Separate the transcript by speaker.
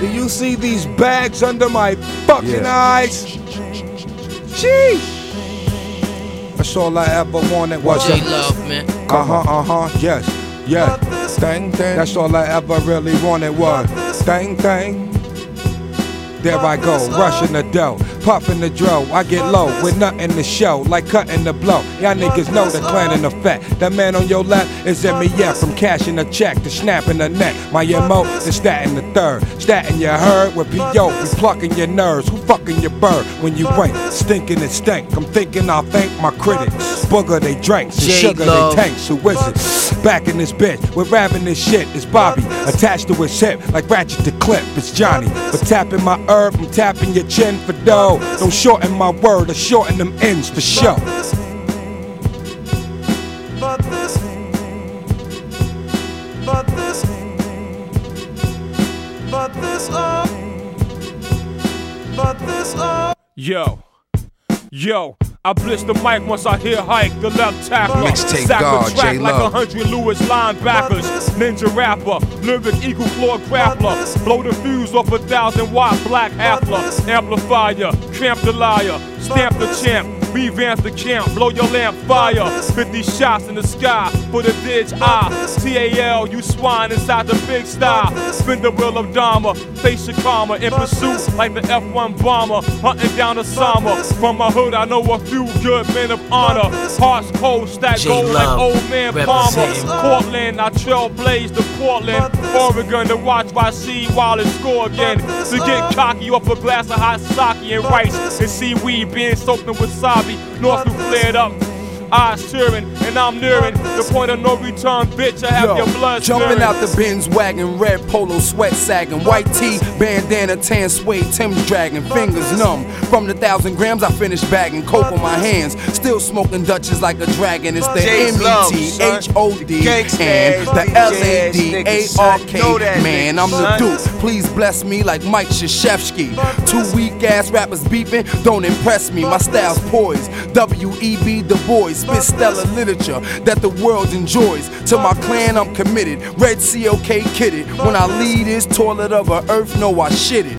Speaker 1: Do you see these bags under my fucking eyes? Sheesh. That's all I ever wanted was
Speaker 2: J-Love, man.
Speaker 1: Yes. Thing. That's all I ever really wanted was thing. There I go, rushing the dough, puffing the dro. I get low with nothing to show, like cutting the blow. Y'all niggas know the clan in effect. That man on your left is MEF, from cashing a check to snapping a neck. My MO is statting the third, statting your herd with PO. We plucking your nerves, who fucking your bird when you rank, stinking and stank. I'm thinking I'll thank my critics. Booger they drinks and sugar they tanks. Who is it? Back in this bitch, we're rapping this shit. It's Bobby, attached to his hip like Ratchet the Clip. It's Johnny, but tapping my herb, I'm tapping your chin for dough. Don't shorten my word or shorten them ends for show.
Speaker 3: Yo, I blitz the mic once I hear hike. The left tackler,
Speaker 4: Mixtape
Speaker 3: sack
Speaker 4: God,
Speaker 3: the track like
Speaker 4: J-Love.
Speaker 3: 100 Lewis linebackers. Ninja rapper, lyric equal claw grappler. Blow the fuse off 1,000-watt black Hafler. Amplifier, cramp the liar, stamp the champ. Revamp the camp, blow your lamp fire. 50 shots in the sky for the ditch eye. TAL, you swine inside the big style. Spin the wheel of Dharma, face your karma. In pursuit like the F1 bomber. Hunting down the summer. From my hood, I know a few good men of honor. Hearts cold, stack gold like old man Palmer. Portland, I trailblaze the Portland. Oregon to watch YC Wallace score again. To get cocky off a glass of hot sake and rice. And seaweed being soaked in wasabi. North through flared up, eyes tearing, and I'm nearing the point of no return, bitch. I have your blood
Speaker 4: jumping
Speaker 3: stirring.
Speaker 4: out the Benz wagon, red polo, sweat sagging, white tee, bandana, tan suede, Tim's dragging, fingers numb. From the 1,000 grams I finished bagging, coke on my hands, still smoking Dutchess like a dragon. It's the METHOD and the LADARK. Man, I'm the Duke. Please bless me like Mike Krzyzewski. 2 weak ass rappers beeping, don't impress me. My style's poised. W.E.B. Du Bois, spit stellar literature that the world enjoys. To my clan I'm committed, Red COK kidded. When I leave this toilet of a earth, know I shit it.